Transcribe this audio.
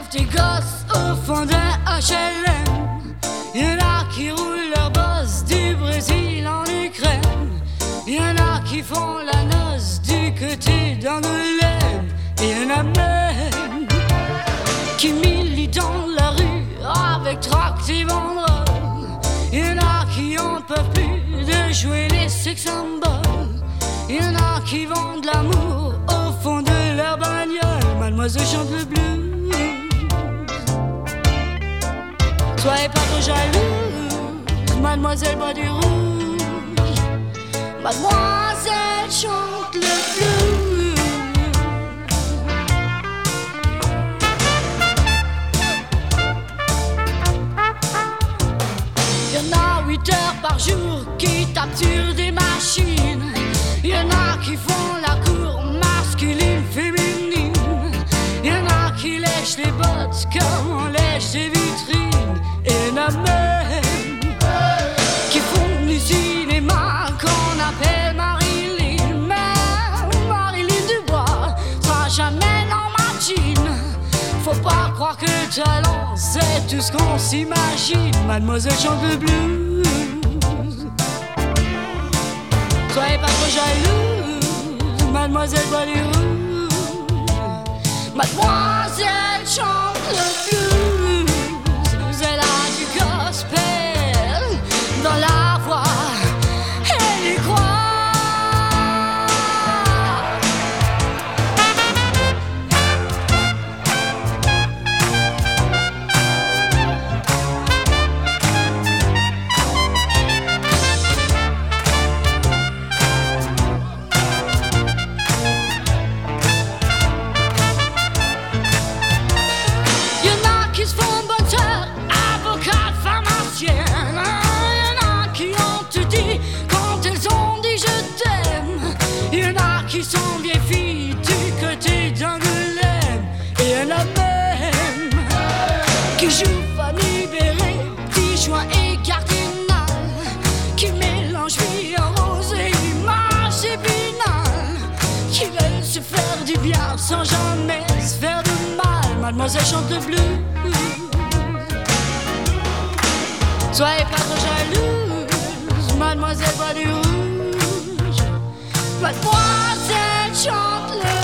élèvent des gosses au fond d'un HLM. Y'en a qui roulent leur boss du Brésil en Ukraine. Y'en a qui font la noce du côté d'Angoulême. Et y'en a même qui militent dans la rue avec tract et banderoles. Y'en a qui en peuvent plus de jouer les sex symboles. Y'en a qui vendent l'amour au fond de leur bagnole. Mademoiselle chante le blues. Soyez pas trop jalouse, mademoiselle boit du rouge. Mademoiselle chante le blues. Y'en a 8 heures par jour qui tapent sur des machines. Y'en a qui font la cour masculine, féminine. Y'en a qui lèchent les bottes comme on lèche des vitrines. Et y'en a même qui font du cinéma qu'on appelle Marilyn. Mais Marilyn Dubois sera jamais dans ma jean. Faut pas croire que le talent c'est tout ce qu'on s'imagine. Mademoiselle chante le blues. Soyez pas trop jalouse, mademoiselle boit du rouge. Mademoiselle chante le blues. Elle a du gospel dans la voix. Elle y croit. Qui sont vieilles filles du côté d'Angoulême. Et y'en a même qui jouent Fanny Béré, Dijon et Cardinal, qui mélangent vie en rose et image épinal, qui veulent se faire du bien sans jamais se faire de mal. Mademoiselle chante le blues. Soyez pas trop jalouse, mademoiselle boit du rouge. Mademoiselle chante le